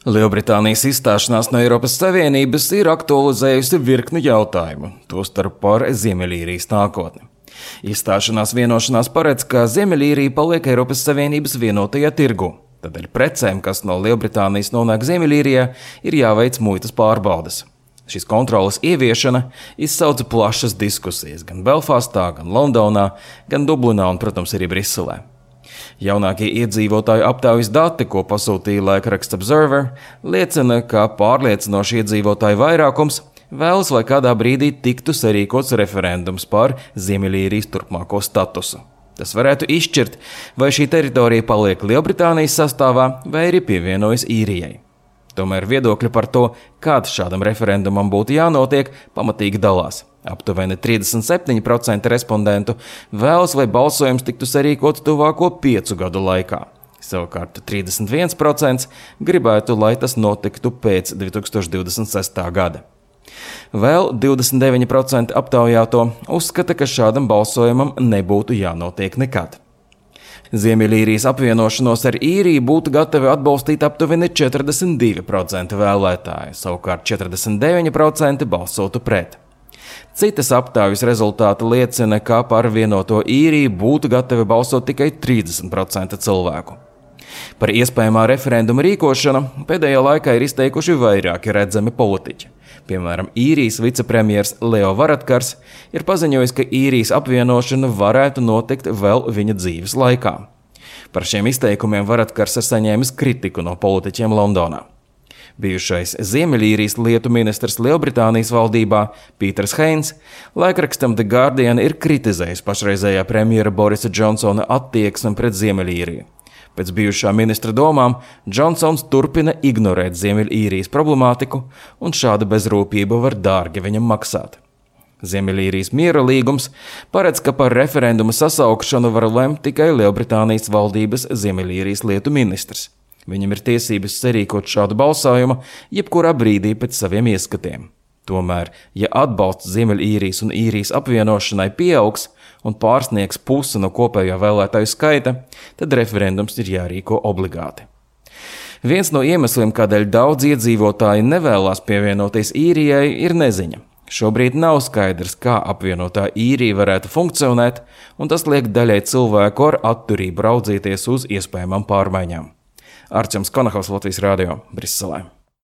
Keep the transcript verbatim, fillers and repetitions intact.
Lielbritānijas izstāšanās no Eiropas Savienības ir aktualizējusi virkni jautājumu, tostarp par Ziemeļīrijas nākotni. Izstāšanās vienošanās paredz, ka Ziemeļīrija paliek Eiropas Savienības vienotajā tirgu. Tādēļ precēm, kas no Lielbritānijas nonāk Ziemeļīrijā, ir jāveic muitas pārbaudes. Šīs kontroles ieviešana izsauca plašas diskusijas gan Belfastā, gan Londonā, gan Dublinā un, protams, arī Briselē. Jaunākie iedzīvotāju aptaujas dati, ko pasūtīja laikraksts Observer, liecina, ka pārliecinoši iedzīvotāju vairākums vēlas, lai kādā brīdī tiktu sarīkots referendums par Ziemeļīrijas turpmāko statusu. Tas varētu izšķirt, vai šī teritorija paliek Lielbritānijas sastāvā vai arī pievienojas Īrijai. Tomēr viedokļi par to, kāds šādam referendumam būtu jānotiek, pamatīgi dalās. Aptuveni trīsdesmit septiņi procenti respondentu vēlas, lai balsojums tiktu sarīkots tuvāko piecu gadu laikā. Savukārt trīsdesmit viens procents gribētu, lai tas notiktu pēc divi tūkstoši divdesmit sestā gada. Vēl divdesmit deviņi procenti aptaujāto uzskata, ka šādam balsojumam nebūtu jānotiek nekad. Ziemeļīrijas apvienošanos ar Īriju būtu gatavi atbalstīt aptuveni četrdesmit divi procenti vēlētāji, savukārt četrdesmit deviņi procenti balsotu pret. Citas aptaujas rezultāti liecina, ka par vienoto Īriju būtu gatavi balsot tikai trīsdesmit procenti cilvēku. Par iespējamā referenduma rīkošanu pēdējā laikā ir izteikuši vairāki redzami politiķi. Piemēram, Īrijas vicepremjers Leo Varadkars ir paziņojis, ka Īrijas apvienošana varētu notikt vēl viņa dzīves laikā. Par šiem izteikumiem Varadkars ir saņēmis kritiku no politiķiem Londonā. Bijušais Ziemeļīrijas lietu ministrs Lielbritānijas valdībā Pīters Heins laikrakstam The Guardian ir kritizējis pašreizējā premjera Borisa Džonsona attieksmi pret Ziemeļīriju. Pēc bijušā ministra domām, Džonsons turpina ignorēt Ziemeļīrijas problemātiku, un šāda bezrūpība var dārgi viņam maksāt. Ziemeļīrijas miera līgums paredz, ka par referendumu sasaukšanu var lemt tikai Lielbritānijas valdības Ziemeļīrijas lietu ministrs. Viņam ir tiesības sarīkot šādu balsojumu jebkurā brīdī pēc saviem ieskatiem. Tomēr, ja atbalsts Ziemeļīrijas un Īrijas apvienošanai pieaugs un pārsniegs pusi no kopējā vēlētāju skaita, tad referendums ir jārīko obligāti. Viens no iemesliem, kādēļ daudz iedzīvotāji nevēlās pievienoties Īrijai, ir neziņa. Šobrīd nav skaidrs, kā apvienotā Īrija varētu funkcionēt, un tas liek daļai cilvēku ar atturību raudzīties uz iespējamām pārmaiņām. Arčuns Konahaus, Latvijas radio, Briselē.